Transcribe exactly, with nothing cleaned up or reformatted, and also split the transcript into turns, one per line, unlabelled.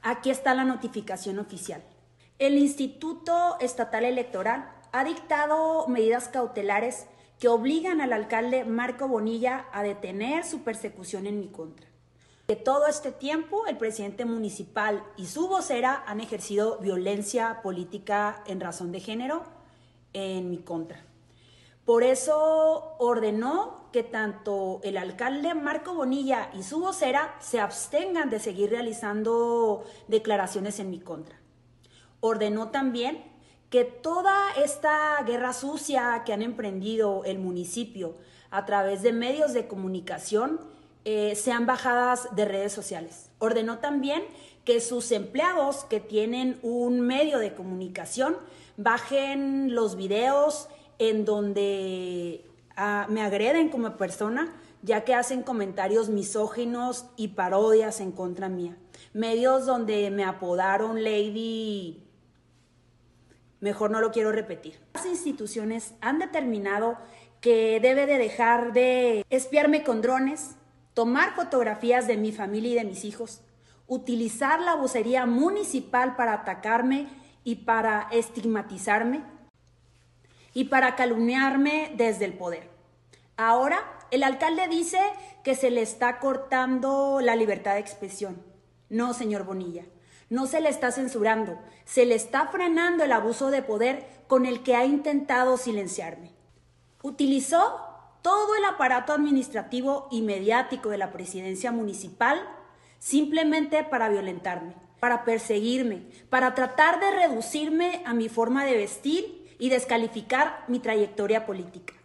Aquí está la notificación oficial. El Instituto Estatal Electoral ha dictado medidas cautelares que obligan al alcalde Marco Bonilla a detener su persecución en mi contra. Que todo este tiempo el presidente municipal y su vocera han ejercido violencia política en razón de género en mi contra. Por eso ordenó que tanto el alcalde Marco Bonilla y su vocera se abstengan de seguir realizando declaraciones en mi contra. Ordenó también que toda esta guerra sucia que han emprendido el municipio a través de medios de comunicación eh, sean bajadas de redes sociales. Ordenó también que sus empleados que tienen un medio de comunicación bajen los videos en donde uh, me agreden como persona, ya que hacen comentarios misóginos y parodias en contra mía. Medios donde me apodaron Lady... Mejor no lo quiero repetir. Las instituciones han determinado que debe de dejar de espiarme con drones, tomar fotografías de mi familia y de mis hijos, utilizar la vocería municipal para atacarme y para estigmatizarme y para calumniarme desde el poder. Ahora, el alcalde dice que se le está cortando la libertad de expresión. No, señor Bonilla. No se le está censurando, se le está frenando el abuso de poder con el que ha intentado silenciarme. Utilizó todo el aparato administrativo y mediático de la presidencia municipal simplemente para violentarme, para perseguirme, para tratar de reducirme a mi forma de vestir y descalificar mi trayectoria política.